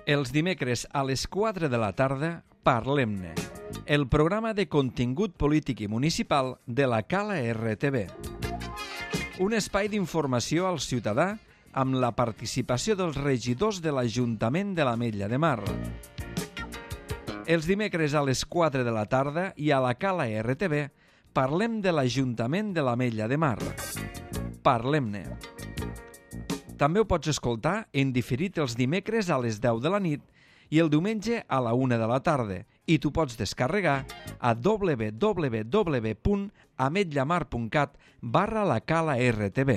Els dimecres a les 4 de la tarda, Parlem-ne, el programa de contingut polític i municipal de la Cala RTV. Un espai d'informació al ciutadà amb la participació dels regidors de l'Ajuntament de l'Ametlla de Mar. Els dimecres a les 4 de la tarda i a la Cala RTV parlem de l'Ajuntament de l'Ametlla de Mar. Parlem-ne. També ho pots escoltar en diferit els dimecres a les 10 de la nit i el diumenge a la 1 de la tarda i t'ho pots descarregar a www.ametllamar.cat/la Cala RTV.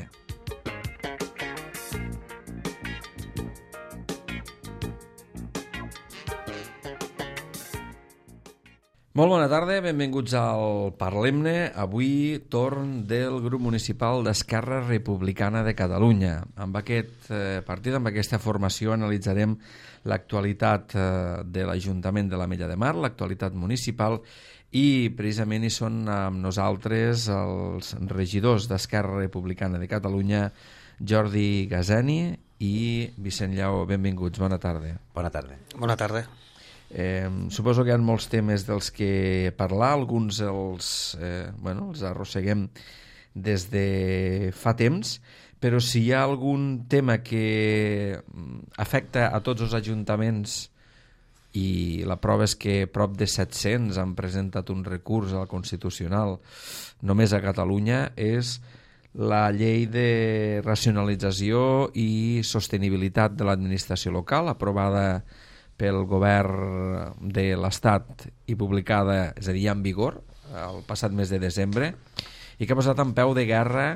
Molt bona tarda, benvinguts al Parlem-ne. Avui torn del grup municipal d'Esquerra Republicana de Catalunya. Amb aquest partit, amb aquesta formació, analitzarem l'actualitat de l'Ajuntament de l'Ametlla de Mar, l'actualitat municipal, i precisament hi són amb nosaltres els regidors d'Esquerra Republicana de Catalunya, Jordi Gazeni i Vicent Lleó. Benvinguts, bona tarda. Bona tarda. Bona tarda. Suposo que hi ha molts temes dels que parlar, alguns els arrosseguem des de fa temps, però si hi ha algun tema que afecta a tots els ajuntaments, i la prova és que prop de 700 han presentat un recurs al Constitucional només a Catalunya, és la llei de racionalització i sostenibilitat de l'administració local, aprovada pel govern de l'Estat i publicada, és a dir, ja en vigor, el passat mes de desembre, i que ha posat en peu de guerra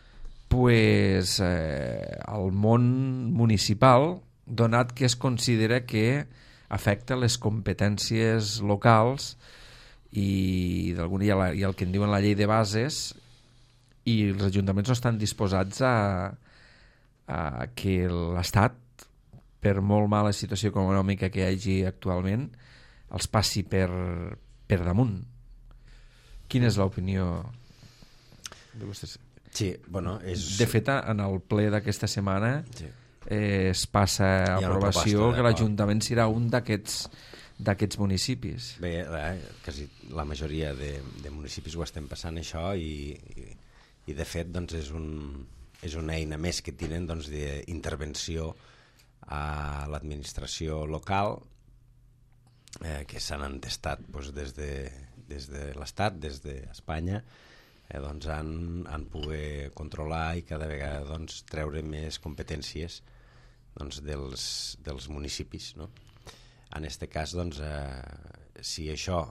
al món municipal, donat que es considera que afecta les competències locals i el que en diuen la llei de bases, i els ajuntaments no estan disposats a que l'Estat, per molt mala situació econòmica que hi hagi actualment, els passi per damunt. Quina és l'opinió de vostès? Sí, bueno, De fet, en el ple d'aquesta setmana es passa a aprovació que l'Ajuntament serà un d'aquests municipis. Bé, quasi la majoria de municipis ho estem passant, això, i de fet doncs, és una eina més que tenen d'intervenció a l'administració local, que s'han entestat des de l'Estat, des d'Espanya, han pogut controlar i cada vegada treure més competències dels municipis, no? En aquest cas, si això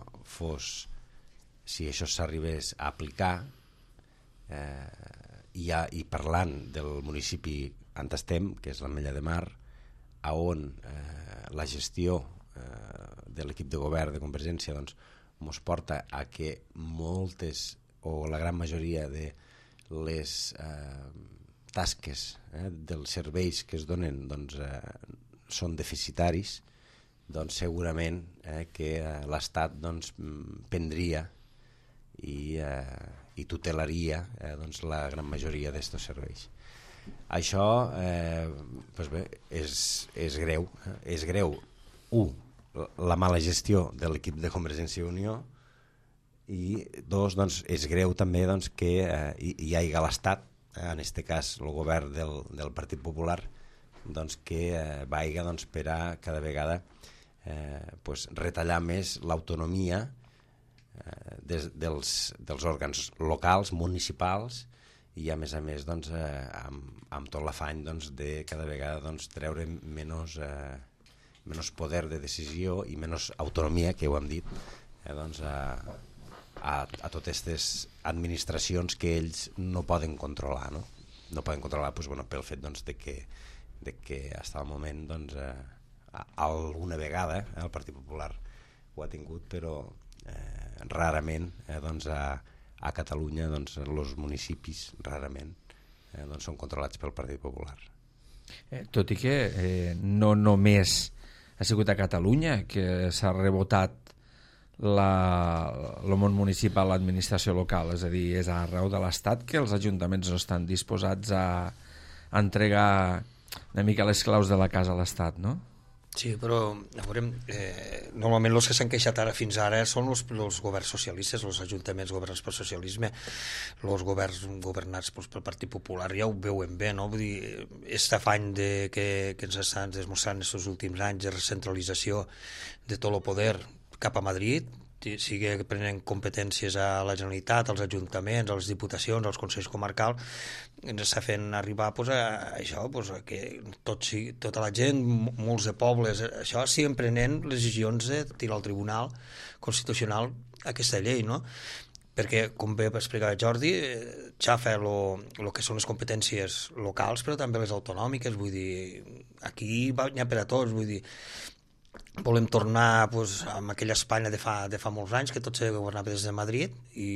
s'arribés a aplicar, i parlant del municipi on estem, que és l'Ametlla de Mar, on la gestió de l'equip de govern de Convergència ens porta a que moltes o la gran majoria de les tasques dels serveis que es donen són deficitaris, segurament que l'Estat prendria i tutelaria la gran majoria d'aquests serveis. Això és greu. És greu, la mala gestió de l'equip de Convergència i Unió, i dos, és greu també que hi hagi l'Estat, en aquest cas el govern del Partit Popular, que vagi per a cada vegada retallar més l'autonomia dels òrgans locals, municipals, i a més amb tot l'afany de cada vegada treure menys poder de decisió i menys autonomia, que ho hem dit, a totes aquestes administracions que ells no poden controlar, no? No poden controlar pel fet de que fins al moment alguna vegada el Partit Popular ho ha tingut, però rarament a Catalunya els municipis rarament són controlats pel Partit Popular. Tot i que no només ha sigut a Catalunya que s'ha rebotat el món municipal, l'administració local, és a dir, és arreu de l'Estat que els ajuntaments no estan disposats a entregar una mica les claus de la casa a l'Estat, no? Sí, però veurem, normalment els que s'han queixat ara fins ara són els governs socialistes, els ajuntaments governats pel socialisme, els governs governats pel Partit Popular ja ho veuen bé, no? Vull dir, aquest afany que ens estan demostrant aquests últims anys de recentralització de tot el poder cap a Madrid, sigui prenent competències a la Generalitat, als ajuntaments, a les diputacions, als consells comarcals, ens està fent arribar pues, a això, pues, a que tota la gent, molts de pobles, això siguen prenent les decisions de tirar al Tribunal Constitucional aquesta llei, no? Perquè, com bé explicar Jordi, xafa el que són les competències locals, però també les autonòmiques, vull dir, aquí n'hi ha per a tots, vull dir, volem tornar pues, a aquella Espanya de fa molts anys que tot se governava des de Madrid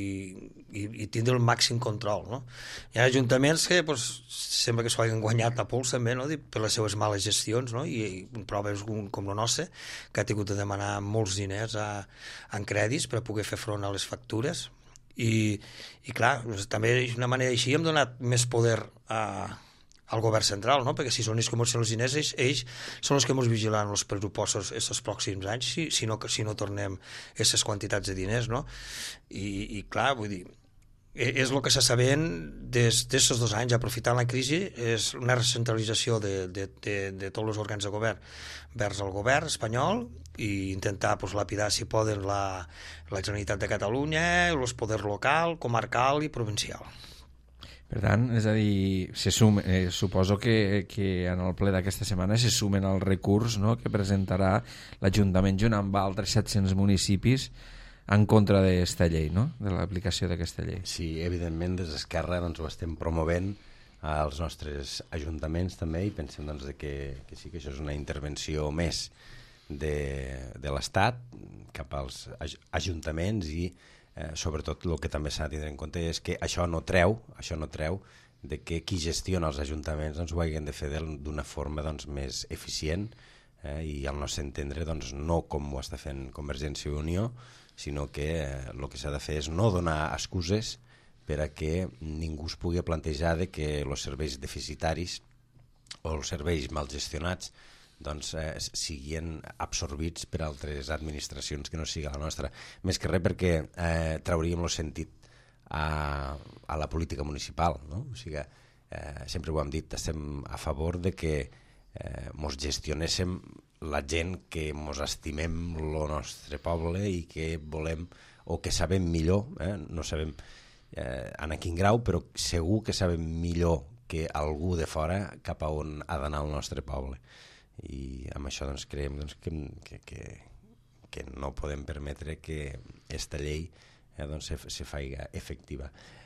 i tindre el màxim control, no? Hi ha ajuntaments que pues, sembla que s'ho hagin guanyat a pols també, no? Per les seves males gestions, no? I proves com el nostre que ha tingut de demanar molts diners en crèdits per a poder fer front a les factures i clar, també d'una manera així hem donat més poder al govern central, no? Perquè si són ells que ens els diners, ells són els que ens vigilen els pressupostos aquests pròxims anys, si no tornem aquestes quantitats de diners, no? I clar, vull dir, és el que s'està veient d'aquests 2 anys, aprofitant la crisi, és una recentralització de tots els òrgans de govern vers el govern espanyol i intentar pues, lapidar, si poden, la Generalitat de Catalunya, el poder local, comarcal i provincial. Per tant, és a dir, suposo que en el ple d'aquesta setmana se sumen al recurs, no?, que presentarà l'Ajuntament junt amb altres 700 municipis en contra d'aquesta llei, no?, de l'aplicació d'aquesta llei. Sí, evidentment, des d'Esquerra doncs, ho estem promovent als nostres ajuntaments també i pensem doncs, que sí que això és una intervenció més de l'Estat cap als ajuntaments i sobretot el que també s'ha de tindre en compte és que això no treu de que qui gestiona els ajuntaments doncs, ho hagin de fer d'una forma doncs, més eficient i al nostre entendre doncs, no com ho està fent Convergència i Unió, sinó que el que s'ha de fer és no donar excuses per a que ningú es pugui plantejar de que els serveis deficitaris o els serveis mal gestionats doncs, siguin absorbits per altres administracions que no sigui la nostra. Més que res perquè trauríem el sentit a la política municipal, no? O sigui, sempre ho hem dit, estem a favor de que mos gestionéssim la gent que mos estimem el nostre poble i que volem o que sabem millor, no sabem en quin grau, però segur que sabem millor que algú de fora cap a on ha d'anar el nostre poble. I amb això doncs, creiem doncs, que no podem permetre que aquesta llei doncs, se faci efectiva.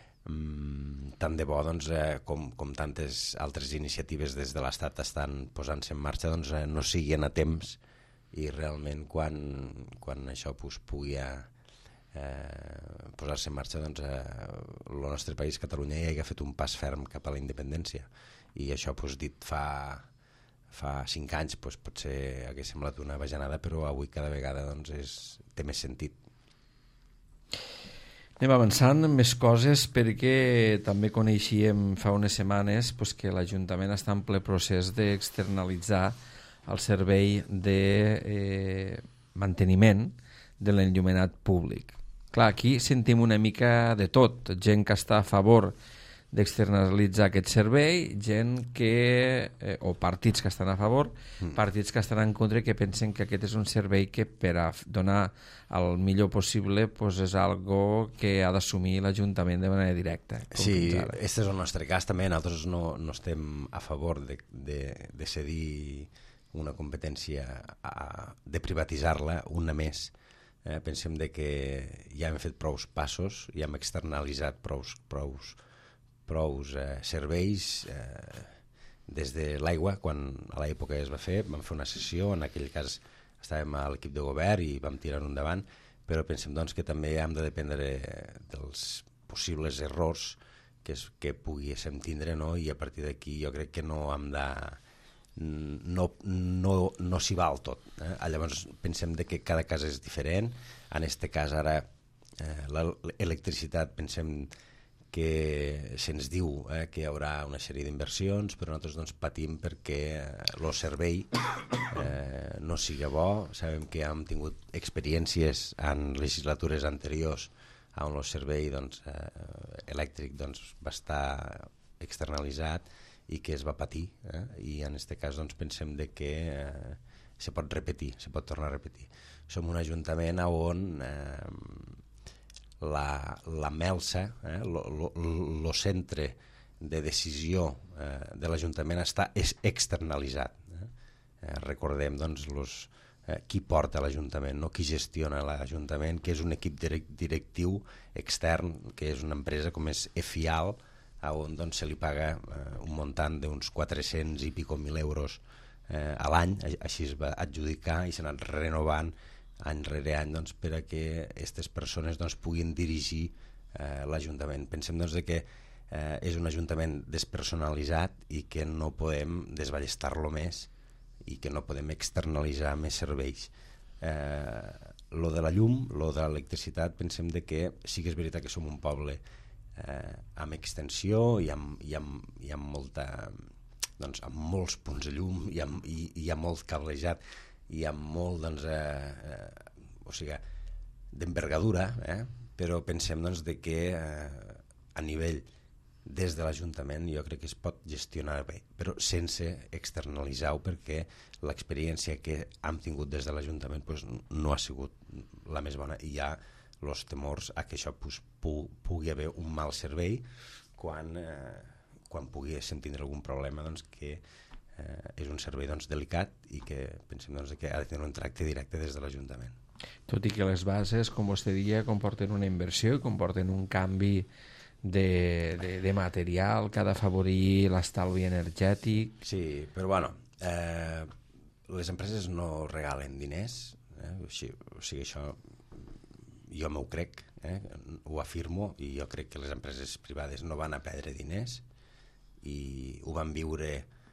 Tant de bo doncs, com tantes altres iniciatives des de l'Estat estan posant-se en marxa doncs, no siguin a temps i realment quan això pues, pugui posar-se en marxa doncs, el nostre país, Catalunya, ja ha fet un pas ferm cap a la independència i això pues, dit fa 5 anys doncs, potser hagués semblat una bajanada, però avui cada vegada doncs, té més sentit. Anem avançant amb més coses perquè també coneixíem fa unes setmanes doncs, que l'Ajuntament està en ple procés d'externalitzar el servei de manteniment de l'enllumenat públic. Clar, aquí sentim una mica de tot, gent que està a favor d'externalitzar aquest servei, gent que, o partits que estan a favor, partits que estan en contra, que pensen que aquest és un servei que per a donar el millor possible pues, és algo que ha d'assumir l'Ajuntament de manera directa. Sí, aquest és el nostre cas també, nosaltres no estem a favor de cedir una competència, de privatitzar-la una més. Pensem que ja hem fet prous passos, ja hem externalitzat prous serveis des de l'aigua, quan a l'època es va fer, vam fer una sessió, en aquell cas estàvem a l'equip de govern i vam tirar-ho endavant, però pensem doncs, que també hem de dependre dels possibles errors que poguéssim tindre, no? I a partir d'aquí jo crec que no hem de no s'hi val tot. Llavors pensem que cada cas és diferent. En aquest cas ara l'electricitat pensem que se'ns diu que hi haurà una sèrie d'inversions, però nosaltres doncs, patim perquè el servei no sigui bo. Sabem que hem tingut experiències en legislatures anteriors on el servei doncs, elèctric doncs, va estar externalitzat i que es va patir, i en aquest cas doncs, pensem de que se pot repetir, se pot tornar a repetir. Som un ajuntament on la melsa, el centre de decisió de l'Ajuntament està externalitzat. Recordem doncs, qui porta l'Ajuntament, no? Qui gestiona l'Ajuntament, que és un equip directiu extern, que és una empresa com és EFIAL, on doncs, se li paga un muntant d'uns 400 i pico mil euros a l'any. Així es va adjudicar i s'ha anat renovant any rere any doncs, per a que aquestes persones doncs, puguin dirigir l'Ajuntament. Pensem doncs, que és un Ajuntament despersonalitzat i que no podem desballestar-lo més i que no podem externalitzar més serveis. Lo de la llum, lo de l'electricitat, pensem de que sí que és veritat que som un poble amb extensió i amb molta, doncs, amb molts punts de llum i hi ha molt cablejat i amb molt doncs, o sigui, d'envergadura, però pensem doncs, de que a nivell des de l'Ajuntament jo crec que es pot gestionar bé, però sense externalitzar-ho, perquè l'experiència que hem tingut des de l'Ajuntament pues, no ha sigut la més bona i hi ha els temors a que això pues, pugui haver un mal servei quan poguéssim tindre algun problema, doncs, que és un servei doncs, delicat i que pensem doncs, que ha de tenir un tracte directe des de l'Ajuntament. Tot i que les bases, com vostè deia, comporten una inversió i comporten un canvi de material que ha d'afavorir l'estalvi energètic. Sí, però bueno, les empreses no regalen diners, o sigui, això jo m'ho crec, ho afirmo, i jo crec que les empreses privades no van a perdre diners i ho van viure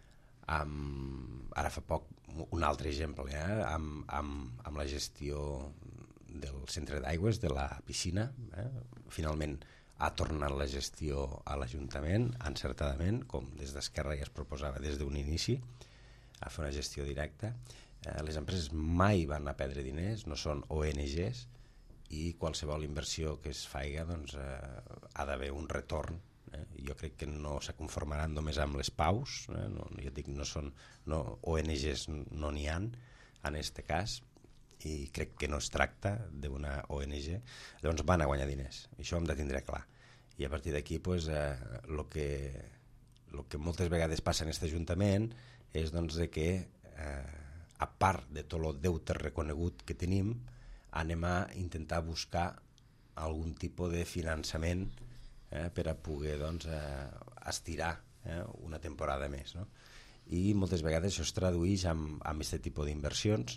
ara fa poc, un altre exemple, amb la gestió del centre d'aigües, de la piscina. Finalment ha tornat la gestió a l'Ajuntament, encertadament, com des d'Esquerra ja es proposava des d'un inici, a fer una gestió directa. Les empreses mai van a perdre diners, no són ONGs, i qualsevol inversió que es faiga doncs, ha d'haver un retorn. Jo crec que no se conformaran només amb les paus, no, jo dic, ONGs no n'hi ha en aquest cas, i crec que no es tracta d'una ONG. Llavors van a guanyar diners, això ho hem de tindre clar, i a partir d'aquí pues, el que moltes vegades passa en aquest Ajuntament és doncs, que a part de tot el deute reconegut que tenim, anem a intentar buscar algun tipus de finançament per a poder doncs, estirar una temporada més, no? I moltes vegades això es tradueix amb aquest tipus d'inversions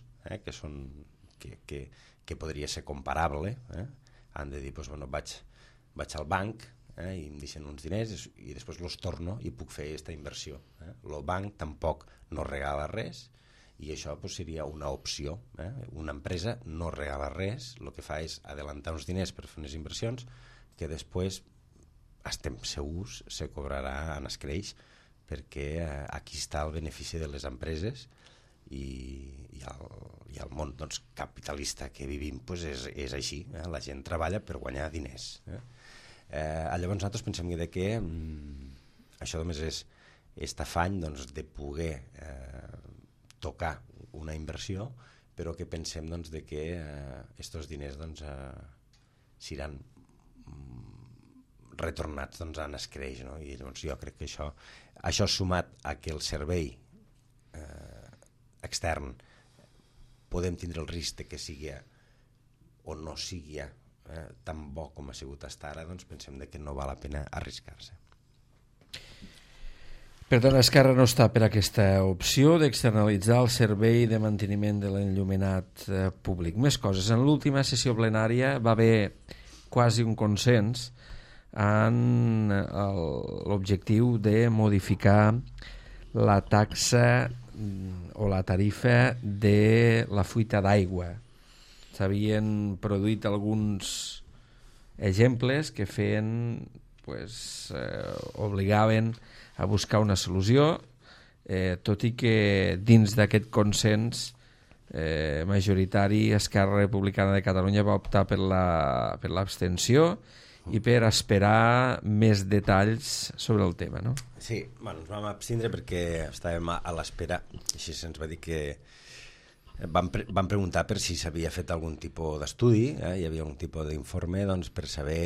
que podria ser comparable. Han de dir, doncs, bueno, vaig al banc i em deixen uns diners i després els torno i puc fer aquesta inversió. El banc tampoc no regala res i això pues, seria una opció. Una empresa no regala res, el que fa és adelantar uns diners per fer unes inversions que després estem segurs se cobrarà en escreix, perquè aquí està el benefici de les empreses i el món doncs, capitalista que vivim pues, és així, la gent treballa per guanyar diners. Llavors nosaltres pensem que això només és afany doncs, de poder tocar una inversió, però que pensem doncs, que aquests diners doncs, seran retornats doncs, en escreix, no? I llavors jo crec que això sumat a que el servei extern podem tindre el risc de que sigui o no sigui tan bo com ha sigut fins ara, doncs pensem que no val la pena arriscar-se. Per tant, Esquerra no està per aquesta opció d'externalitzar el servei de manteniment de l'enllumenat públic. Més coses. En l'última sessió plenària va haver quasi un consens en l'objectiu de modificar la taxa o la tarifa de la fuita d'aigua. S'havien produït alguns exemples que feien obligaven a buscar una solució, tot i que dins d'aquest consens majoritari Esquerra Republicana de Catalunya va optar per l'abstenció i per esperar més detalls sobre el tema, no? Sí, bueno, ens vam abstindre perquè estàvem a l'espera, així se'ns va dir que van preguntar per si s'havia fet algun tipus d'estudi, hi havia un tipus d'informe doncs, per saber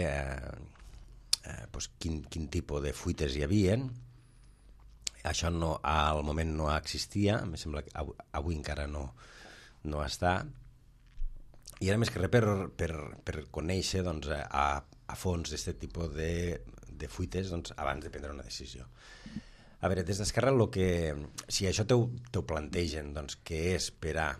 quin tipus de fuites hi havien. Això al moment no existia, em sembla que avui encara no està, i era més que res per conèixer doncs, a fons aquest tipus de fuites doncs, abans de prendre una decisió. A veure, des d'Esquerra, si això t'ho plantegen, doncs, que és esperar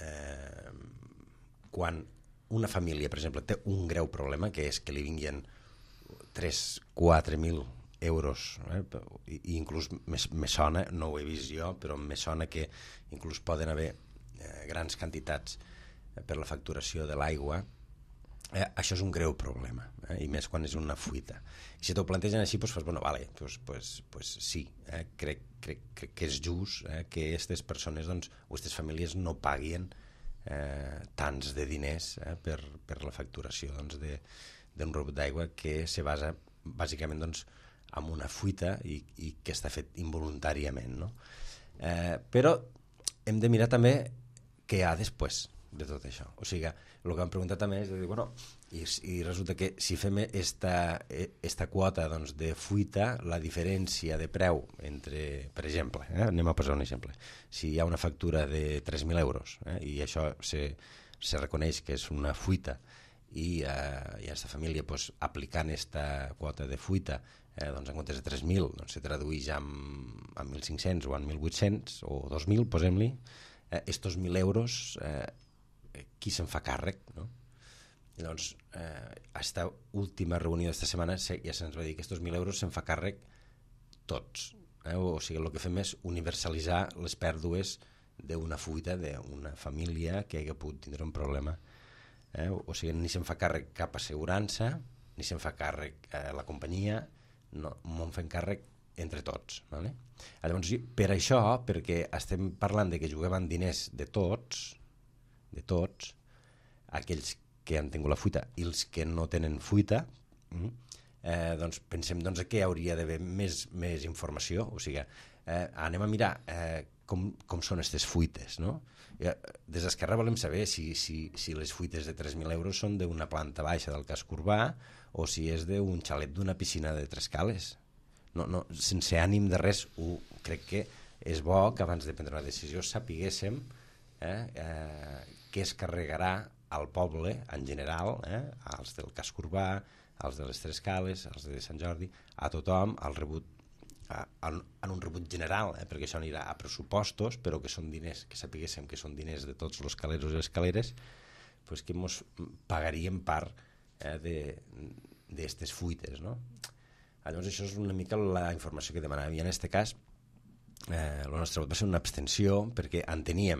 quan una família, per exemple, té un greu problema, que és que li vinguin 3-4.000 euros, i inclús me sona, no ho he vist jo, però me sona que inclús poden haver grans quantitats per la facturació de l'aigua. Això és un greu problema, i més quan és una fuita. I si t'ho plantegen així, doncs fas, bueno, vale, pues sí, crec que és just que aquestes persones doncs, o aquestes famílies no paguin tants de diners per la facturació doncs, d'un rebut d'aigua que se basa bàsicament doncs, en una fuita i que està fet involuntàriament, no? Però hem de mirar també què hi ha després de tot això. O sigui, el que em preguntat també és de dir, bueno, i resulta que si fem esta quota doncs, de fuita, la diferència de preu entre, per exemple, anem a posar un exemple, si hi ha una factura de 3.000 euros i això se reconeix que és una fuita i aquesta família pues, aplicant aquesta quota de fuita doncs, en comptes de 3.000 doncs, se tradueix en 1.500 o en 1.800 o 2.000, posem-li, estos 1.000 euros qui se'n fa càrrec, no? I doncs aquesta última reunió d'esta setmana ja se'ns va dir que estos 1.000 euros se'n fa càrrec tots, o sigui, el que fem és universalitzar les pèrdues d'una fuita d'una família que hagi pogut tindre un problema, o sigui, ni se'n fa càrrec cap assegurança, ni se'n fa càrrec la companyia, no, m'en fem càrrec entre tots, vale? Llavors, per això, perquè estem parlant de que juguem amb diners de tots, aquells que han tingut la fuita i els que no tenen fuita, doncs pensem doncs, que hauria d'haver més informació, o sigui, anem a mirar com són aquestes fuites, no? Des d'Esquerra volem saber si les fuites de 3.000 euros són d'una planta baixa del casc urbà o si és d'un xalet d'una piscina de 3 cales. No, sense ànim de res, crec que és bo que abans de prendre una decisió sapiguéssim què es carregarà al poble en general, als del casc urbà, als de les 3 cales, als de Sant Jordi, a tothom, al rebut, en un rebut general, perquè això anirà a pressupostos, però que són diners, que sapiguéssim que són diners de tots els caleros i les caleres, pues que ens pagaríem part d'aquestes fuites, no? Llavors això és una mica la informació que demanàvem, i en aquest cas el nostre vot va ser una abstenció perquè enteníem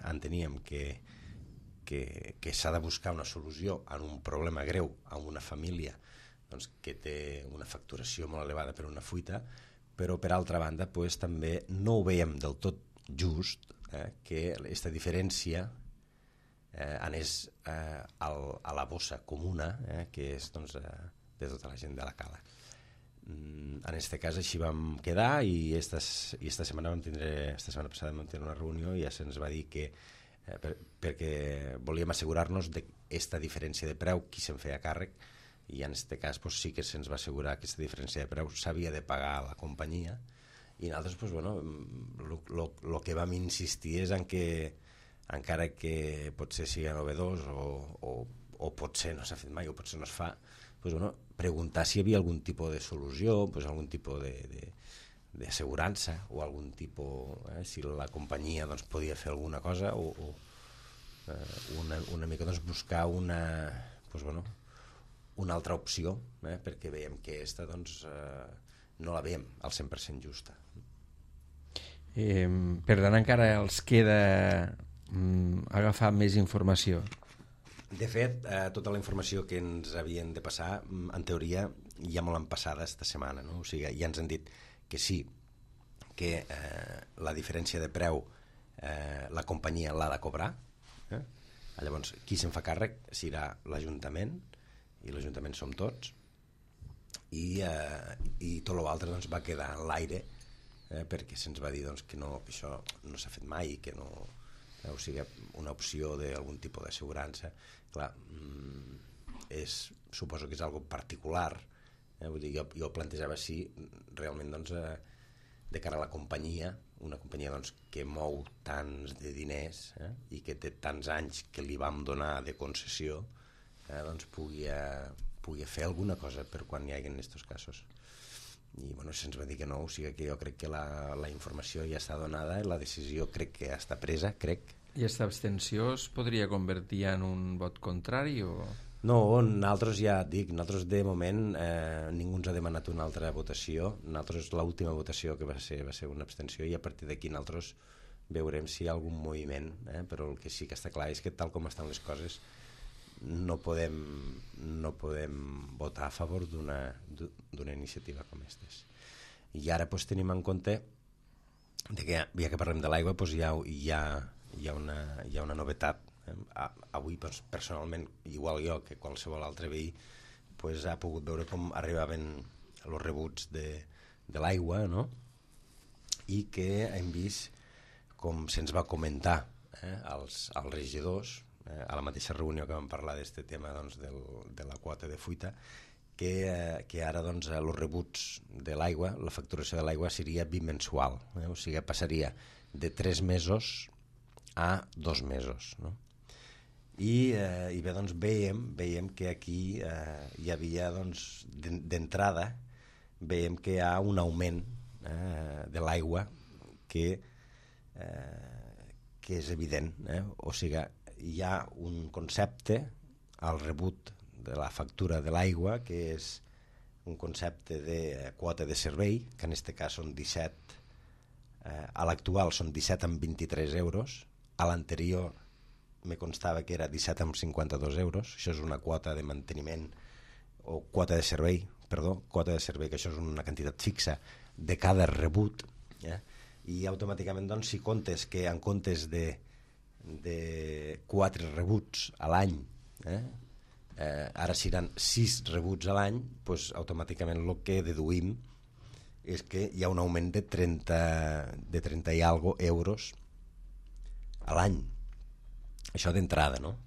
que s'ha de buscar una solució en un problema greu a una família doncs, que té una facturació molt elevada per una fuita, però per altra banda pues, també no ho veiem del tot just que aquesta diferència anés a la bossa comuna, que és doncs, de tota la gent de la cala. En aquest cas així vam quedar i esta setmana passada vam tenir una reunió i ja se'ns va dir que perquè volíem assegurar-nos d'aquesta diferència de preu qui se'n feia càrrec, i en aquest cas pues, sí que se'ns va assegurar que aquesta diferència de preu s'havia de pagar a la companyia, i nosaltres pues, bueno, el que vam insistir és en que encara que potser sigui novedós o potser no s'ha fet mai o potser no es fa, pues, bueno, preguntar si hi havia algun tipus de solució, pues, algun tipus d'assegurança o algun tipus, si la companyia doncs, podia fer alguna cosa o una mica doncs, buscar pues, bueno, una altra opció, perquè veiem que aquesta doncs, no la veiem al 100% justa. Per tant, encara els queda agafar més informació. De fet, tota la informació que ens havien de passar, en teoria, ja me l'han passada esta setmana, no? O sigui, ja ens han dit que sí, que la diferència de preu la companyia l'ha de cobrar. Llavors, qui se'n fa càrrec serà l'Ajuntament, i l'Ajuntament som tots, i tot l'altre doncs, va quedar en l'aire, perquè se'ns va dir doncs, que això no s'ha fet mai, que no, o sigui, una opció d'algun tipus d'assegurança. Clar, suposo que és algo particular, vull dir, jo plantejava si realment doncs, de cara a la companyia, una companyia doncs, que mou tants de diners i que té tants anys que li vam donar de concessió, doncs pugui fer alguna cosa per quan hi hagi en aquests casos. I bueno, se'ns va dir que no, o sigui que jo crec que la informació ja està donada, la decisió crec que ja està presa, crec. I aquesta abstenció es podria convertir en un vot contrari o...? No, nosaltres ja et dic, nosaltres de moment ningú ens ha demanat una altra votació. Nosaltres l'última votació que va ser una abstenció, i a partir d'aquí nosaltres veurem si hi ha algun moviment, però el que sí que està clar és que tal com estan les coses no podem votar a favor d'una iniciativa com aquestes. I ara doncs, tenim en compte que ja que parlem de l'aigua doncs, hi ha una novetat. Avui doncs, personalment, igual jo que qualsevol altre veí, doncs, ha pogut veure com arribaven els rebuts de l'aigua, no? I que hem vist com se'ns va comentar als regidors a la mateixa reunió que vam parlar d'aquest tema doncs, de la quota de fuita, que ara doncs, els rebuts de l'aigua, la facturació de l'aigua seria bimensual, o sigui, passaria de 3 mesos a 2 mesos, no? I bé, doncs, veiem que aquí hi havia doncs, d'entrada veiem que hi ha un augment de l'aigua que és evident, o sigui, hi ha un concepte al rebut de la factura de l'aigua que és un concepte de quota de servei, que en aquest cas són 17, a l'actual són 17 amb 23 euros, a l'anterior me constava que era 17 amb 52 euros, això és una quota de manteniment o quota de servei, que això és una quantitat fixa de cada rebut, i automàticament doncs, si comptes que en comptes de 4 rebuts a l'any ara seran 6 rebuts a l'any, doncs automàticament el que deduïm és que hi ha un augment de 30 i algo euros a l'any. Això d'entrada, no?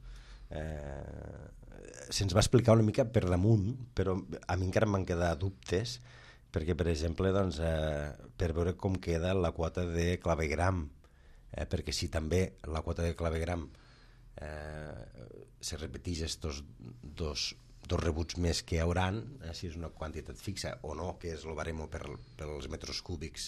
Se'ns va explicar una mica per damunt, però a mi encara m'han quedat dubtes, perquè, per exemple, doncs, per veure com queda la quota de clavegram, perquè si també la quota de clavegram se repeteix estos dos rebuts més que hi hauran, si és una quantitat fixa o no, que és el baremo pels metres cúbics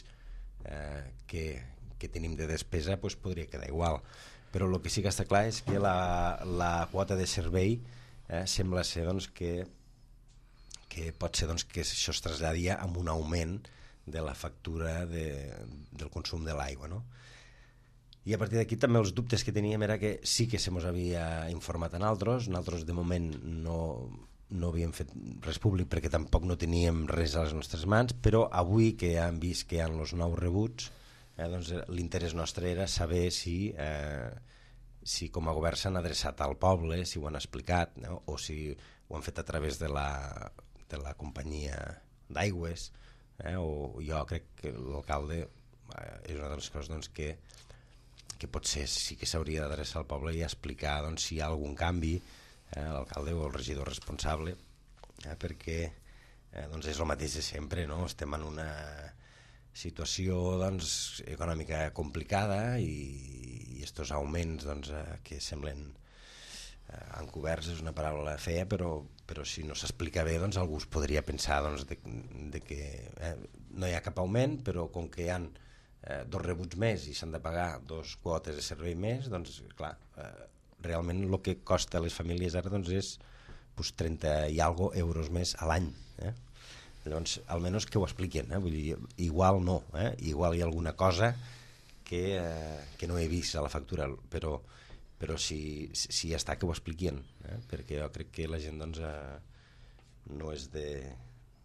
que tenim de despesa, doncs podria quedar igual. Però el que sí que està clar és que la quota de servei sembla ser doncs, que pot ser doncs, que això es traslladia amb un augment de la factura del consum de l'aigua, no? I a partir d'aquí també els dubtes que teníem era que sí que se mos havia informat a nosaltres de moment no havíem fet res públic perquè tampoc no teníem res a les nostres mans, però avui que hem vist que hi ha els nous rebuts, doncs l'interès nostre era saber si com a govern s'han adreçat al poble, si ho han explicat, no? O si ho han fet a través de la companyia d'aigües, o jo crec que l'alcalde és una de les coses doncs, que potser sí que s'hauria d'adreçar al poble i explicar doncs, si hi ha algun canvi, l'alcalde o el regidor responsable, perquè doncs és el mateix de sempre, no? Estem en una situació doncs, econòmica complicada i estos augments doncs, que semblen encoberts és una paraula feia, però si no s'explica bé doncs, algú es podria pensar doncs, de que no hi ha cap augment, però com que hi ha 2 rebuts més i s'han de pagar 2 quotes de servei més, doncs clar, realment el que costa a les famílies ara doncs, és 30 i algo euros més a l'any. Llavors, almenys que ho expliquen, vull dir, igual no, igual hi ha alguna cosa que no he vist a la factura, però si ja està, que ho expliquen, perquè jo crec que la gent doncs, no és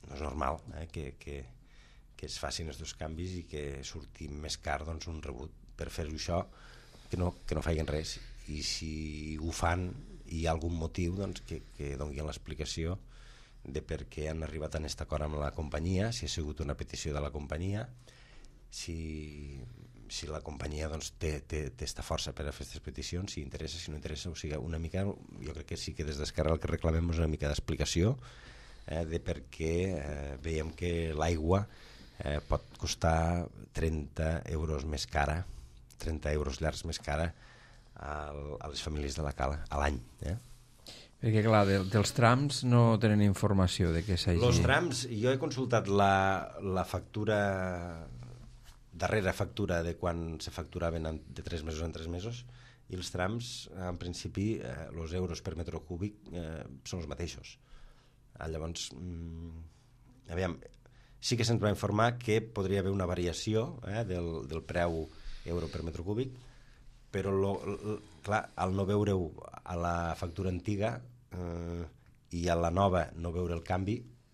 no és normal que es facin aquests canvis i que surti més car doncs, un rebut. Per fer això, que no feien res. I si ho fan i hi ha algun motiu, doncs, que donin l'explicació de per què han arribat a aquest acord amb la companyia, si ha sigut una petició de la companyia, si la companyia doncs, té esta força per a fer aquestes peticions, si interessa, si no interessa, o sigui, una mica, jo crec que sí que des d'Esquerra el que reclamem és una mica d'explicació de per què veiem que l'aigua pot costar 30 euros més cara, 30 euros llargs més cara a les famílies de la Cala a l'any. Perquè, clar, dels trams no tenen informació de què s'hagi... Els trams, jo he consultat la factura, darrera factura de quan se facturaven de 3 mesos en 3 mesos, i els trams, en principi, els euros per metre cúbic són els mateixos. Llavors, aviam, sí que se'ns va informar que podria haver una variació del preu euro per metre cúbic, però clar, al no veure-ho a la factura antiga i a la nova no veure el canvi,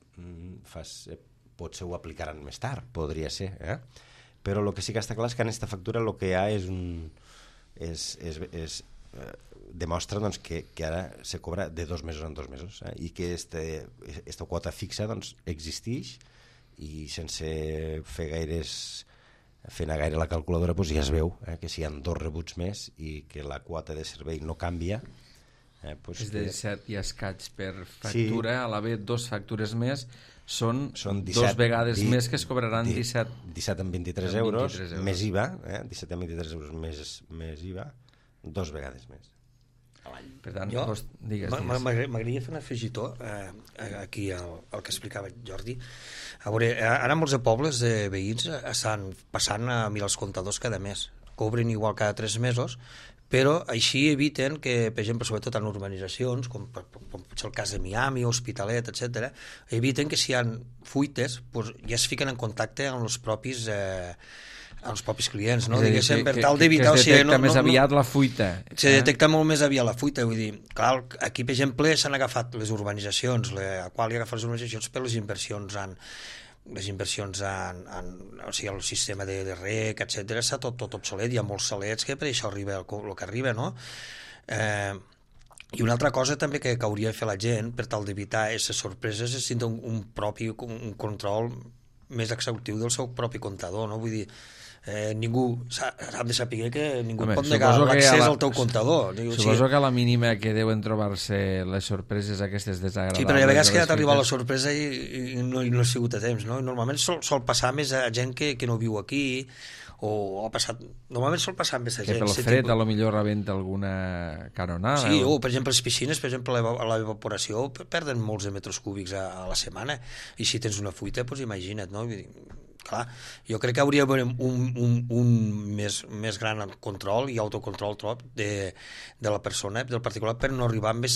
potser ho aplicaran més tard, podria ser, però el que sí que està clar és que en aquesta factura el que hi ha demostra doncs, que ara se cobra de 2 mesos en 2 mesos, i que esta quota fixa doncs, existeix, i sense fer anar gaire la calculadora doncs ja es veu que si hi ha 2 rebuts més i que la quota de servei no canvia, doncs és de 17 i escaig per factura, sí. A l'haver 2 factures més són 17, 2 vegades més que es cobraran 17 amb 23 euros més IVA, 17 amb 23 euros més IVA, 2 vegades més a l'any. Per tant, digues. M'agradaria fer un afegitó aquí al que explicava Jordi. A veure, ara molts pobles de veïns estan passant a mirar els comptadors cada mes. Cobren igual cada 3 mesos, però així eviten que, per exemple, sobretot en urbanitzacions, com potser el cas de Miami, Hospitalet, etc., eviten que si hi ha fuites doncs ja es fiquen en contacte amb els propis clients, no? Diguéssim, per tal d'evitar... Que es detecta més aviat la fuita. Se detecta molt més aviat la fuita, vull dir, clar, aquí, per exemple, s'han agafat les urbanitzacions, a qual hi ha agafat les urbanitzacions per les inversions o sigui, el sistema de rec, etc., està tot obsolet, hi ha molts salets que per això arriba el que arriba, no? I una altra cosa també que hauria de fer la gent per tal d'evitar aquestes sorpreses és tindre un control més exhaustiu del seu propi comptador, no? Vull dir, ningú ha de saber que ningú pot negar l'accés al teu comptador. Suposo que a la mínima que deuen trobar-se les sorpreses aquestes desagradables... Sí, però hi ha vegades que ja t'arriba la sorpresa i no ha sigut a temps, no? Normalment sol passar més a gent que no viu aquí, o ha passat... Normalment sol passar més a gent... Que pel fred a lo millor rebenta alguna canonada. Sí, o per exemple les piscines, per exemple l'evaporació perden molts de metres cúbics a la setmana, i si tens una fuita, doncs imagina't, no? Clar, jo crec que hauria d'haver un més gran control i autocontrol de la persona, del particular, per no arribar amb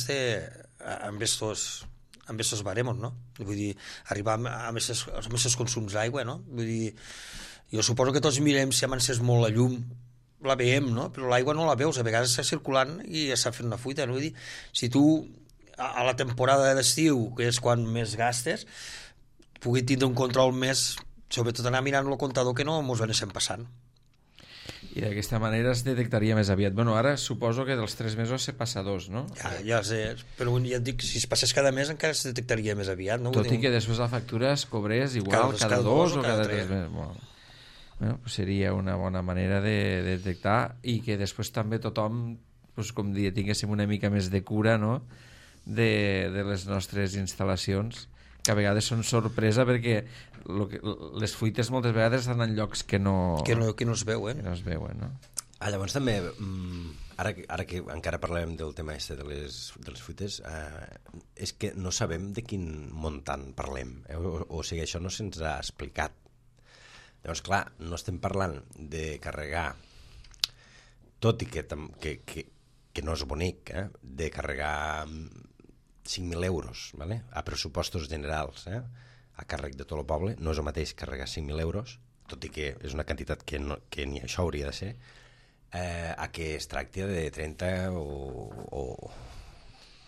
estos baremos, no? Vull dir, arribar amb estos consums d'aigua, no? Vull dir, jo suposo que tots mirem si ha encès molt la llum, la veiem, no? Però l'aigua no la veus, a vegades està circulant i està fent una fuita, no? Vull dir, si tu a la temporada d'estiu, que és quan més gastes, pugui tindre un control més, sobretot anar mirant el comptador que no mos anessin passant. I d'aquesta manera es detectaria més aviat. Bueno, ara suposo que dels 3 mesos se passa 2, no? Ja sé, però ja et dic, si es passés cada mes encara es detectaria més aviat, no? Tot i que després la factura es cobrés igual cada 2 o cada 3 mesos. Bueno, pues seria una bona manera de detectar i que després també tothom, pues, com dir, tinguéssim una mica més de cura, no?, de les nostres instal·lacions, que a vegades són sorpresa perquè les fuites moltes vegades estan en llocs que no es veuen. Que no es veuen, no? Llavors també, ara que encara parlem del tema de les fuites, és que no sabem de quin muntant parlem, o sigui, això no se'ns ha explicat. Llavors, clar, no estem parlant de carregar, tot i que no és bonic, de carregar 5.000 euros, ¿vale? A pressupostos generals, a càrrec de tot el poble, no és el mateix carregar 5.000 euros, tot i que és una quantitat que ni això hauria de ser, a que es tracti de 30 o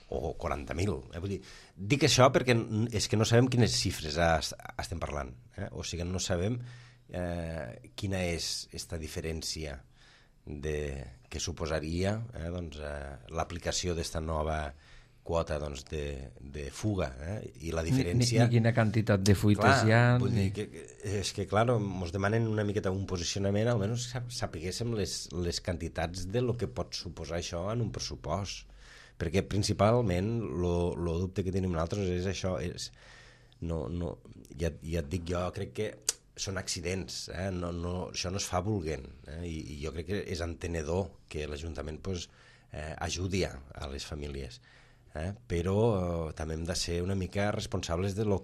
o 40.000. Vull dir, dic això perquè és que no sabem quines xifres estem parlant. O sigui, no sabem quina és aquesta diferència que suposaria l'aplicació d'esta nova quota de fuga, i la diferència... Ni quina quantitat de fuites hi ha... Vull dir que, és que, clar, ens demanen una miqueta un posicionament, almenys sapiguéssim les quantitats de lo que pot suposar això en un pressupost. Perquè principalment el dubte que tenim nosaltres és això, ja et dic, jo crec que són accidents, això no es fa volent, i jo crec que és entenedor que l'Ajuntament ajudi a les famílies. Però també hem de ser una mica responsables dels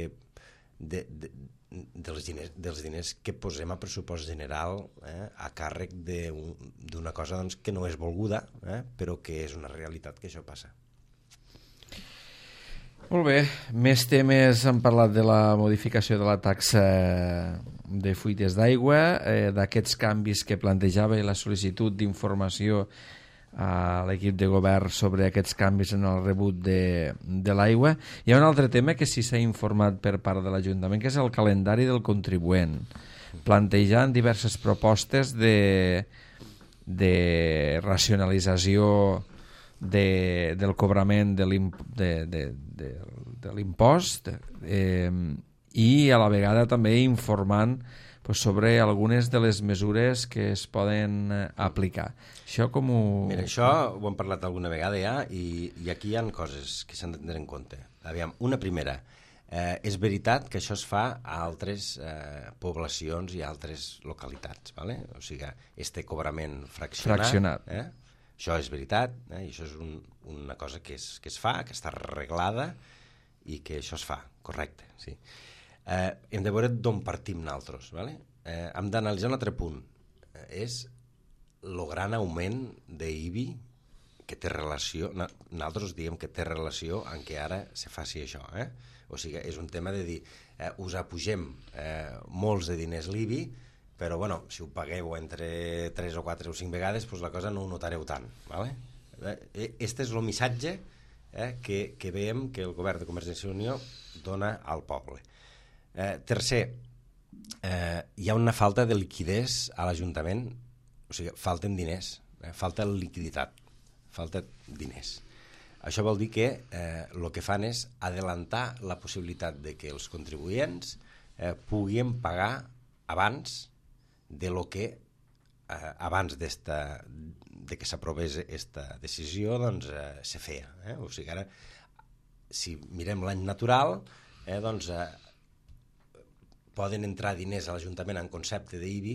diners que posem a pressupost general a càrrec d'una cosa que no és volguda, però que és una realitat que això passa. Molt bé, més temes. Han parlat de la modificació de la taxa de fuites d'aigua, d'aquests canvis que plantejava i la sol·licitud d'informació a l'equip de govern sobre aquests canvis en el rebut de l'aigua. Hi ha un altre tema que sí s'ha informat per part de l'Ajuntament, que és el calendari del contribuent, plantejant diverses propostes de racionalització del cobrament de l'impost, i a la vegada també informant sobre algunes de les mesures que es poden aplicar. Això com ho... Mira, això ho hem parlat alguna vegada ja, i aquí hi ha coses que s'han de tenir en compte. Aviam, una primera, és veritat que això es fa a altres poblacions i a altres localitats, ¿vale? O sigui, este cobrament fraccionat. Això és veritat, i això és una cosa que es fa, que està arreglada, i que això es fa, correcte, sí. Hem de veure d'on partim nosaltres, ¿vale? Hem d'analitzar un altre punt, és el gran augment d'IBI que té relació, nosaltres diem que té relació en què ara se faci això, o sigui, és un tema de dir, us apugem molts de diners l'IBI, però bueno, si ho pagueu entre 3 o 4 o 5 vegades, doncs la cosa no ho notareu tant, ¿vale? Este és el missatge que veiem que el govern de Convergència i Unió dona al poble. Tercer, hi ha una falta de liquiditat a l'Ajuntament, o sigui, falten diners, falta liquiditat, falta diners. Això vol dir que el que fan és adelantar la possibilitat de que els contribuents puguin pagar abans de lo que abans de que s'aprovés aquesta decisió doncs se feia. O sigui, ara, si mirem l'any natural, doncs poden entrar diners a l'Ajuntament en concepte d'IBI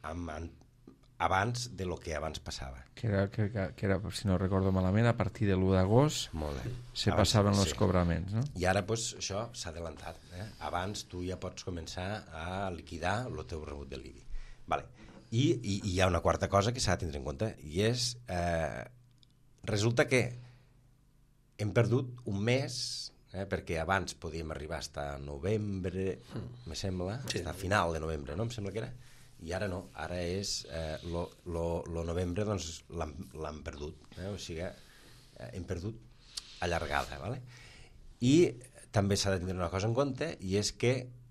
abans de lo que abans passava. Que era, si no recordo malament, a partir de l'1 d'agost se passaven els cobraments, no? I ara doncs, això s'ha adelantat. Abans tu ja pots començar a liquidar el teu rebut de l'IBI. Vale. I hi ha una quarta cosa que s'ha de tenir en compte, i és resulta que hem perdut un mes, perquè abans podíem arribar fins a novembre, me sembla, fins a final de novembre, no? Em sembla que era. I ara no, ara és el novembre, doncs l'han perdut, o sigui, hem perdut allargada, ¿vale? I també s'ha de tenir una cosa en compte, i és que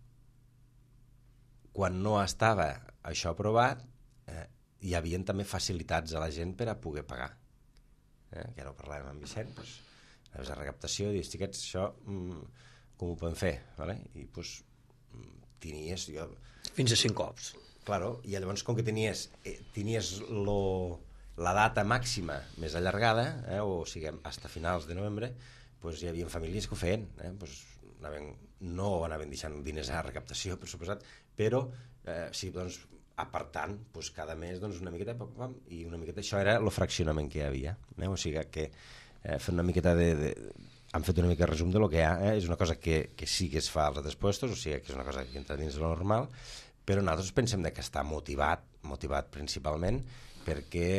quan no estava això aprovat, hi havia també facilitats a la gent per a poder pagar, que ara ho parlàvem amb Vicent, doncs la recaptació, dius, xiquets, això com ho podem fer, ¿vale? I doncs tenies... Fins a 5 cops. Claro, i llavors com que tenies la data màxima més allargada, o sigui, fins a finals de novembre, doncs hi havia famílies que ho feien, no anaven deixant diners a recaptació, per suposat, però sí, doncs, apartant cada mes una miqueta, i una miqueta, això era el fraccionament que hi havia, o sigui que fent una miqueta han fet una mica de resum de lo que hi ha, és una cosa que sí que es fa als altres puestos, o sigui que és una cosa que entra dins de lo normal, però nosaltres pensem que està motivat principalment perquè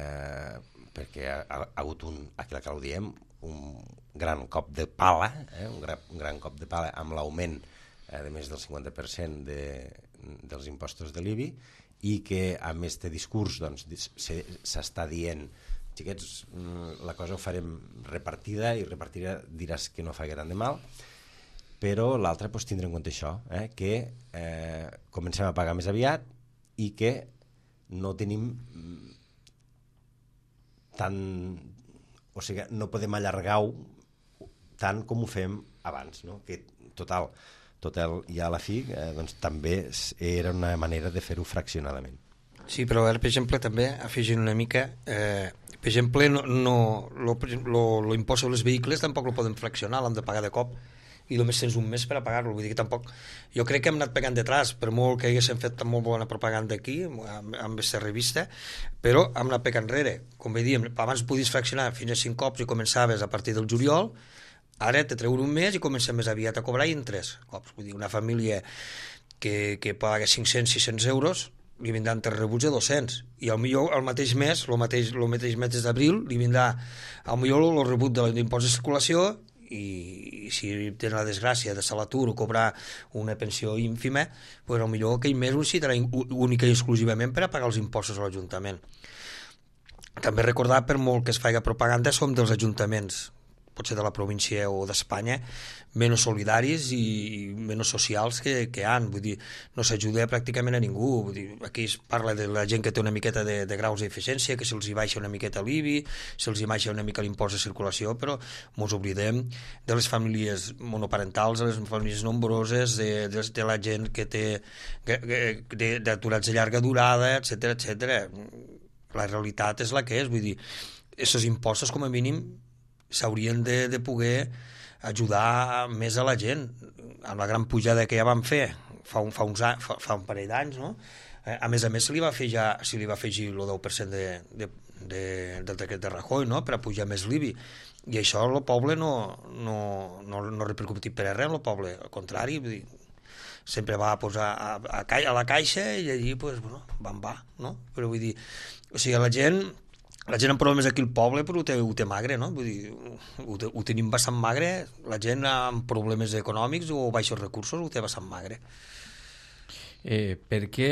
ha hagut aquí ho diem, un gran cop de pala, un gran cop de pala amb l'augment de més del 50% dels impostos de l'IBI, i que amb aquest discurs s'està dient xiquets, la cosa ho farem repartida, i repartida diràs que no fa gran de mal, però l'altre doncs, tindre en compte això, que comencem a pagar més aviat i que no tenim tant... O sigui, no podem allargar-ho tant com ho fem abans, no? Que total, i a la fi doncs, també era una manera de fer-ho fraccionadament. Sí, però ara, per exemple, també afegint una mica, per exemple, l'impost sobre els vehicles tampoc el podem fraccionar, l'hem de pagar de cop, i només tens un mes per a pagar-lo, vull dir que tampoc... Jo crec que hem anat pegant detrás, per molt que haguéssim fet molt bona propaganda aquí, amb aquesta revista, però hem anat pegant enrere. Com bé diem, abans podies fraccionar fins a 5 cops i començaves a partir del juliol, ara te treuen un mes i comencem més aviat a cobrar i en 3 cops. Vull dir, una família que paga 500-600 euros li vindran 3 rebuts de 200, i potser el mateix mes, el mateix mes d'abril, li vindrà potser el rebut de l'impost de circulació, i si tens la desgràcia de ser a l'atur o cobrar una pensió ínfima, pues potser aquell mes ho necessitarà única i exclusivament per a pagar els impostos a l'Ajuntament. També recordar, per molt que es faci propaganda, som dels ajuntaments, potser de la província o d'Espanya, menys solidaris i menys socials que han. Vull dir, no s'ajuda pràcticament a ningú. Vull dir, aquí es parla de la gent que té una miqueta de graus d'eficiència, que se'ls baixa una miqueta l'IBI, se'ls baixa una mica l'impost de circulació, però mos oblidem de les famílies monoparentals, de les famílies nombroses, de la gent que té d'aturats de llarga durada, etc. La realitat és la que és. Vull dir, aquests impostos, com a mínim, s'haurien de poder ajudar més a la gent. Amb la gran pujada que ja vam fer fa un parell d'anys, no? A més, se li va afegir el 10% del decret de Rajoy, no? Per a pujar més l'IBI, i això el poble no repercutit per res, el poble, al contrari, vull dir, sempre va posar a la caixa i allí pues, bueno, va, no? Però vull dir, o sigui, la gent amb problemes aquí al poble però ho té magre, no? Vull dir, ho tenim bastant magre, la gent amb problemes econòmics o baixos recursos ho té bastant magre. Per què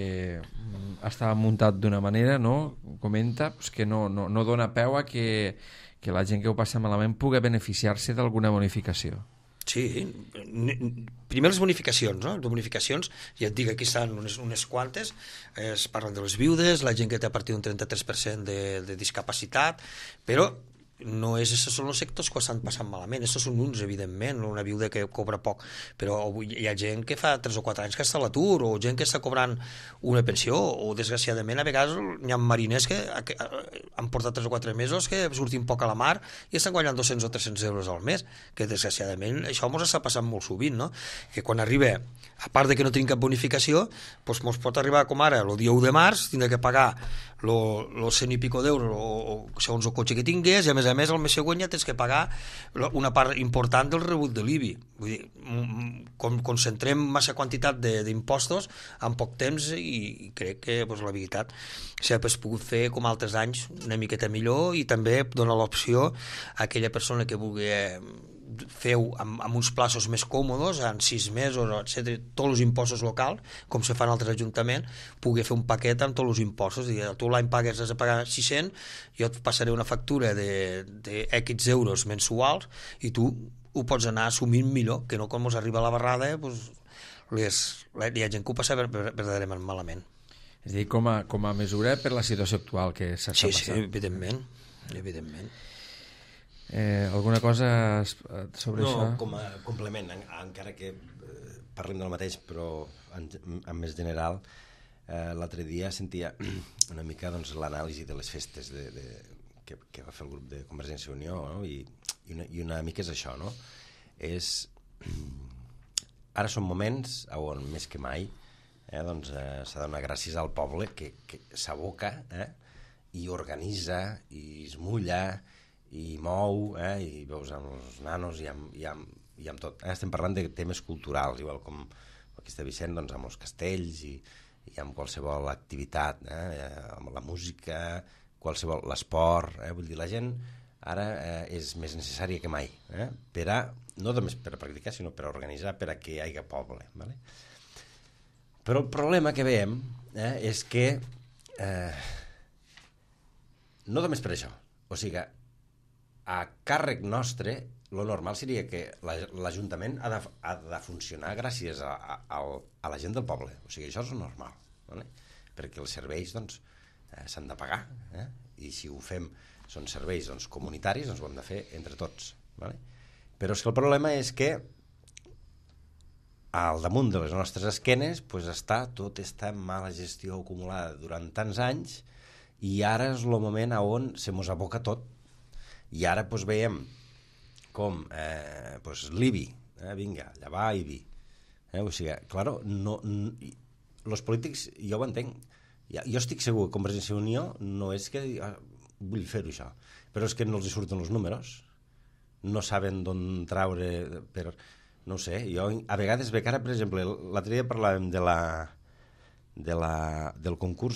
estava muntat d'una manera, no? Comenta pues, que no dona peu a que la gent que ho passa malament pugui beneficiar-se d'alguna bonificació. Sí, primer les bonificacions, no? Les bonificacions, ja et dic, aquí estan unes quantes, es parlen de les viudes, la gent que té a partir d'un 33% de discapacitat, però no és, aquests són els sectors que estan passant malament, aquests són uns, evidentment, una viuda que cobra poc, però hi ha gent que fa 3 o 4 anys que està a l'atur, o gent que està cobrant una pensió, o desgraciadament a vegades hi ha mariners que han portat 3 o 4 mesos que surtin poc a la mar i estan guanyant 200 o 300 euros al mes, que desgraciadament això ens està passant molt sovint, no? Que quan arriba, a part de que no tenim cap bonificació, doncs ens pot arribar com ara, el dia 1 de març, tindrà que pagar los 100 i pico d'euros segons el cotxe que tingués, i a més el mes següent ja tens que pagar una part important del rebut de l'IBI. Vull dir, concentrem massa quantitat d'impostos en poc temps, i crec que la veritat s'ha pogut fer com altres anys una miqueta millor, i també dona l'opció a aquella persona que vulgui feu amb uns plaços més còmodes, en 6 mesos, etc., tots els impostos locals, com se fan altres ajuntaments, pugui fer un paquet amb tots els impostos, i tu l'any has de pagar 600, jo et passaré una factura de X euros mensuals, i tu ho pots anar assumint millor, que no com ens arriba a la barrada, hi ha gent que ho passa verdaderament malament. És a dir, com a mesura per la situació actual que s'està passant. Sí, evidentment. Alguna cosa sobre això? No, com a complement, encara que parlem del mateix, però en més general, l'altre dia sentia una mica l'anàlisi de les festes que va fer el grup de Convergència i Unió, no? I una mica és això, no? Ara són moments on més que mai s'ha de donar gràcies al poble que s'aboca i organitza i es mulla i mou, i veus amb els nanos i amb tot. Estem parlant de temes culturals, igual com aquí està Vicent, amb els castells i amb qualsevol activitat, amb la música, qualsevol, l'esport, vull dir, la gent ara és més necessària que mai, no només per a practicar, sinó per a organitzar, per a que hi hagi poble. Vale? Però el problema que veiem és que no només per això. O sigui, a càrrec nostre, lo normal seria que l'Ajuntament ha de funcionar gràcies a la gent del poble. O sigui, això és normal, ¿vale? Perquè els serveis doncs, s'han de pagar, i si ho fem, són serveis doncs, comunitaris, doncs ho hem de fer entre tots. ¿Vale? Però és que el problema és que al damunt de les nostres esquenes pues, tot està mala gestió acumulada durant tants anys i ara és el moment on se mos aboca tot. I ara pues, veiem com pues, l'IBI, vinga, allà va IBI. O sigui, claro, els polítics, jo ho entenc, jo estic segur que Convergència i Unió no és que vull fer-ho això, però és que no els surten els números, no saben d'on traure, però no sé, jo a vegades veig ara, per exemple, l'altre dia parlàvem del concurs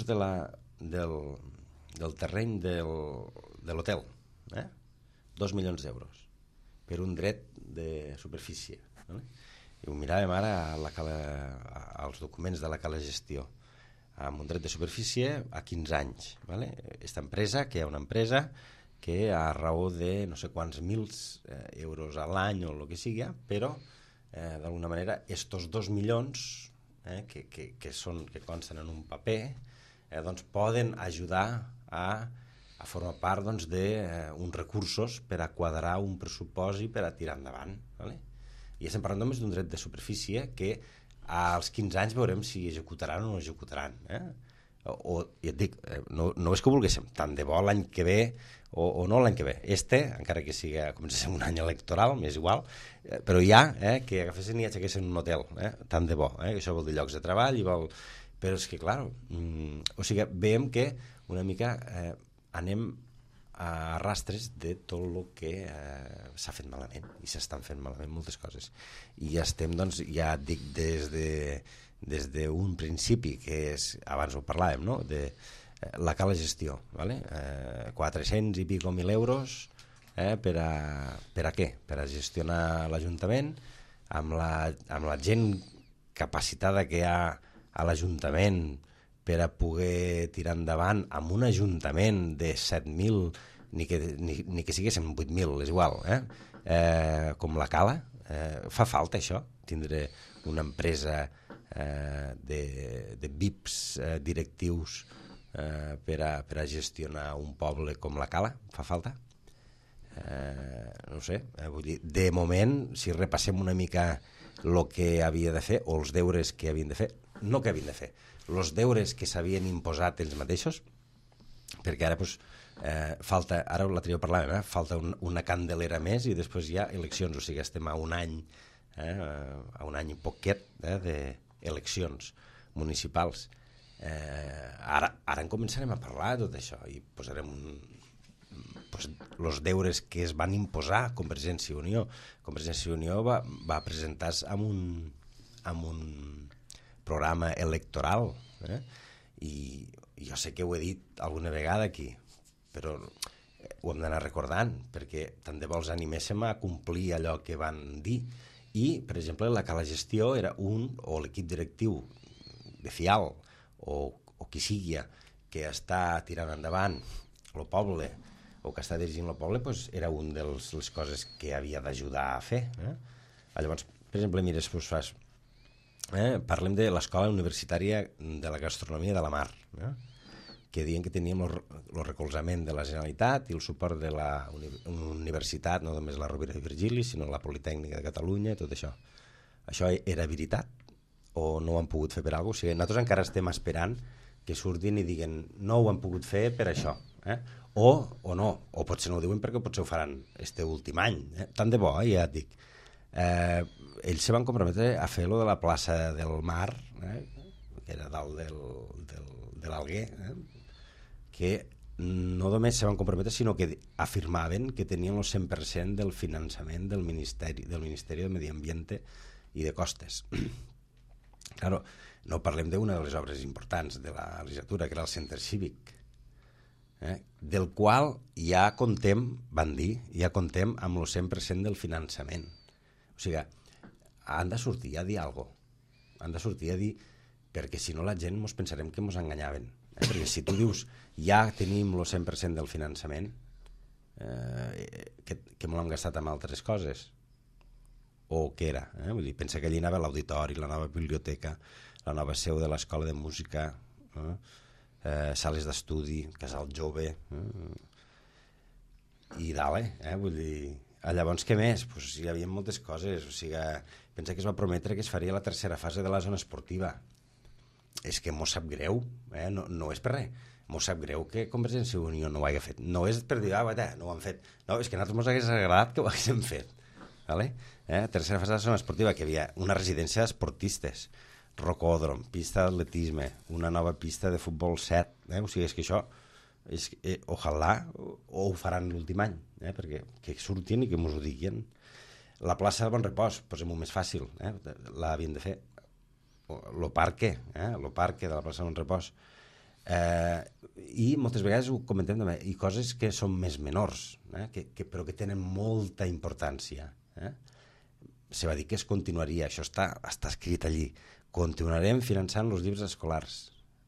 del terreny de l'hotel, 2 milions d'euros per un dret de superfície, no? I ho miràvem ara als documents de la cala gestió, amb un dret de superfície a 15 anys, ¿vale? Esta empresa, que hi ha una empresa que a raó de no sé quants mils euros a l'any o el que sigui, però d'alguna manera estos 2 milions que consten en un paper doncs poden ajudar a formar part doncs, d'uns recursos per a quadrar un pressupost i per a tirar endavant, ¿vale? I estem parlant només d'un dret de superfície que als 15 anys veurem si executaran o no executaran, o ja et dic, no és que volguéssim tant de bo l'any que ve o no l'any que ve, encara que comencéssim un any electoral, m'és igual, però ja que agafessin i aixequessin un hotel, tant de bo, que això vol dir llocs de treball, però és que clar, o sigui, veiem que una mica anem a rastres de tot el que s'ha fet malament, i s'estan fent malament moltes coses, i ja estem, doncs, ja et dic, des d'un principi, que és, abans ho parlàvem, no?, de la cala gestió, ¿vale? 400 i pico mil euros per a què? Per a gestionar l'Ajuntament amb la gent capacitada que hi ha a l'Ajuntament per a poder tirar endavant amb un Ajuntament de 7.000, ni que siguessin 8.000, és igual, com la Cala. Fa falta això, tindre una empresa de VIPs directius per a gestionar un poble com la Cala? Fa falta? No sé, vull dir, de moment, si repassem una mica el que havia de fer, o els deures que havien de fer, no que havien de fer, els deures que s'havien imposat ells mateixos, perquè ara doncs, falta, ara l'altre dia parlàvem, falta una candelera més i després hi ha eleccions, o sigui, estem a un any i poquet d'eleccions municipals. Ara en començarem a parlar de tot això i posarem els deures que es van imposar a Convergència i Unió. Convergència i Unió va presentar-se amb un programa electoral, i jo sé que ho he dit alguna vegada aquí, però ho hem d'anar recordant, perquè tant de bo els animéssim a complir allò que van dir. I, per exemple, la Cala Gestió era o l'equip directiu de FIAL o qui sigui que està tirant endavant el poble o que està dirigint el poble, doncs era un de les coses que havia d'ajudar a fer. Llavors, per exemple, mires, parlem de l'Escola Universitària de la Gastronomia de la Mar, que diuen que teníem el recolzament de la Generalitat i el suport de la universitat, no només la Rovira i Virgili, sinó la Politècnica de Catalunya i tot això. Això era veritat o no ho han pogut fer per alguna cosa? O sigui, nosaltres encara estem esperant que surtin i diguen no ho han pogut fer per això, o no, o potser no ho diuen perquè potser ho faran este últim any, tant de bo, ja et dic. Ells se van comprometre a fer lo de la plaça del Mar, que era dalt de l'Alguer, que no només se van comprometre, sinó que afirmaven que tenien el 100% del finançament del Ministeri de Medi Ambiente i de Costes. Claro, no parlem d'una de les obres importants de la legislatura, que era el centre cívic, del qual ja contem, van dir, ja contem amb el 100% del finançament. O sigui, han de sortir a dir alguna cosa. Han de sortir a dir perquè si no la gent ens pensarem que ens enganyaven. Perquè si tu dius ja tenim el 100% del finançament, que m'ho hem gastat amb altres coses, o què era? Vull dir, pensa que allí anava l'auditori, la nova biblioteca, la nova seu de l'escola de música, sales d'estudi, casal jove, i dalt, vull dir... Llavors, què més? Pues hi havia moltes coses. O sigui, pensa que es va prometre que es faria la tercera fase de la zona esportiva. És que m'ho sap greu, no és per res. M'ho sap greu que Convergència i Unió no ho hagi fet. No és per dir, no ho han fet. No, és que a nosaltres ens hagués agradat que ho haguéssim fet. Vale? Tercera fase de la zona esportiva, que hi havia una residència d'esportistes, rocòdrom, pista d'atletisme, una nova pista de futbol 7. O sigui, és que això... ojalà ho faran l'últim any, perquè que surtin i que mos ho diguin. La plaça del Bon Repòs, posem-ho més fàcil, l'havien de fer. Lo parque de la plaça del Bon Repòs. I moltes vegades ho comentem també, i coses que són més menors, però que tenen molta importància. Se va dir que es continuaria, això està escrit allí, continuarem finançant els llibres escolars.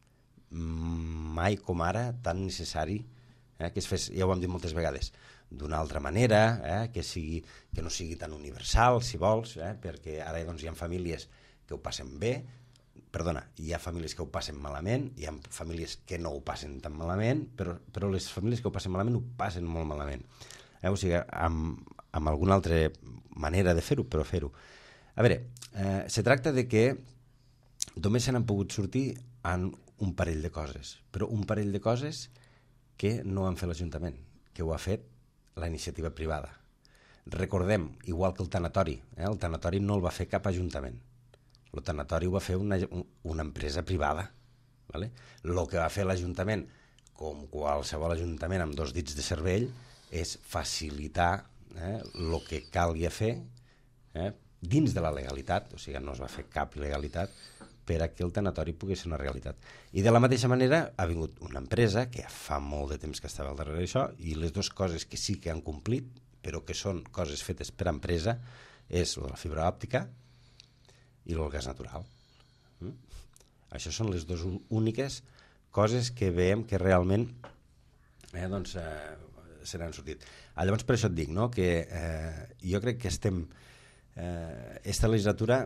Mai com ara tan necessari que es fes, ja ho hem dit moltes vegades, d'una altra manera, que no sigui tan universal, si vols, perquè ara doncs, hi ha famílies que ho passen bé, hi ha famílies que ho passen malament, hi ha famílies que no ho passen tan malament, però les famílies que ho passen malament ho passen molt malament. O sigui, amb alguna altra manera de fer-ho, però fer-ho. A veure, se tracta de que només se n'han pogut sortir en un parell de coses, però un parell de coses que no han fet l'Ajuntament, que ho ha fet la iniciativa privada. Recordem, igual que el tanatori, el tanatori no el va fer cap ajuntament, el tanatori ho va fer una empresa privada. Vale? El que va fer l'Ajuntament, com qualsevol ajuntament amb 2 dits de cervell, és facilitar el que calgui fer dins de la legalitat, o sigui, no es va fer cap il·legalitat, per a que el tanatori pogués ser una realitat. I de la mateixa manera ha vingut una empresa que fa molt de temps que estava al darrere d'això, i les 2 coses que sí que han complit, però que són coses fetes per empresa, és la fibra òptica i el gas natural. Això són les 2 úniques coses que veiem que realment se n'han sortit. Llavors, per això et dic, no? Que jo crec que esta legislatura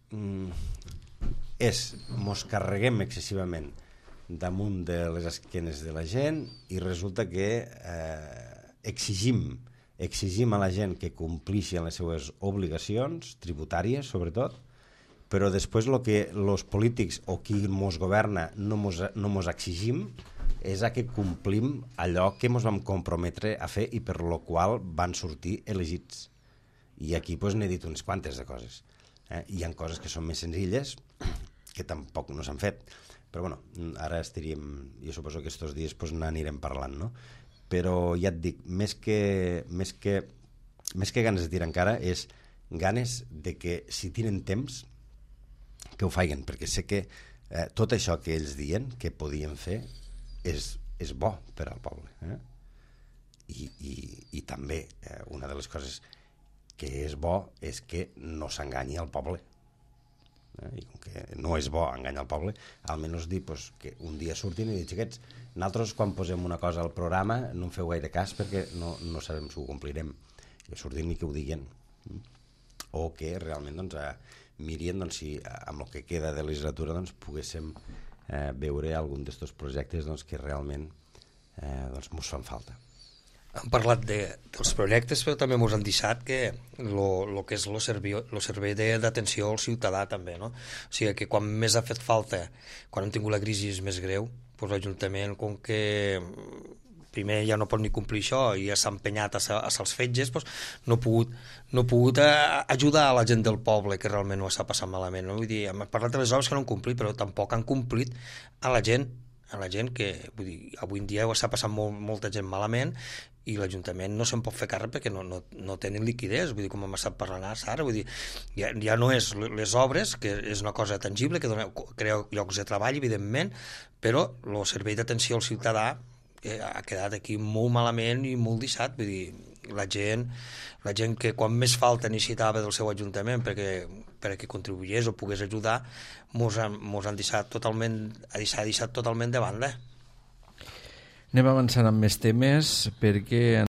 mos carreguem excessivament damunt de les esquenes de la gent i resulta que exigim a la gent que complixi amb les seues obligacions tributàries, sobretot, però després el que els polítics o qui mos governa no mos exigim és a que complim allò que mos vam comprometre a fer i per lo qual van sortir elegits. I aquí n'he dit unes quantes de coses. Hi ha coses que són més senzilles, que tampoc no s'han fet, però bueno, ara estaríem, jo suposo que aquests dies n'anirem parlant, no? Però ja et dic, més que ganes de tirar encara és ganes de que si tenen temps que ho facin, perquè sé que tot això que ells diuen que podien fer és bo per al poble, i també una de les coses que és bo és que no s'enganyi al poble, i com que no és bo enganyar el poble, almenys dir que un dia surtin i dir, xiquets, nosaltres quan posem una cosa al programa no en feu gaire cas perquè no sabem si ho complirem, que surtin i que ho diguin, o que realment mirien si amb el que queda de legislatura poguéssim veure algun d'aquests projectes que realment mos fan falta. Han parlat dels projectes, però també ens han deixat que el que és el servei d'atenció al ciutadà també, no? O sigui que quan més ha fet falta, quan hem tingut la crisi més greu, doncs l'Ajuntament, com que primer ja no pot ni complir això i ja s'ha empenyat a els fetges, doncs no ha pogut ajudar a la gent del poble que realment ho està passant malament, no? Vull dir, hem parlat de les obres que no han complit, però tampoc han complit a la gent que, vull dir, avui en dia ho està passant molta gent malament i l'Ajuntament no se'n pot fer càrrec perquè no tenen liquidez, vull dir, com hem estat parlant ara, vull dir, ja no és les obres, que és una cosa tangible, que crea llocs de treball, evidentment, però el servei d'atenció al ciutadà, ha quedat aquí molt malament i molt deixat, vull dir, la gent que quan més falta necessitava del seu ajuntament perquè contribuís o pogués ajudar, mos han deixat totalment de banda. Anem avançant amb més temes perquè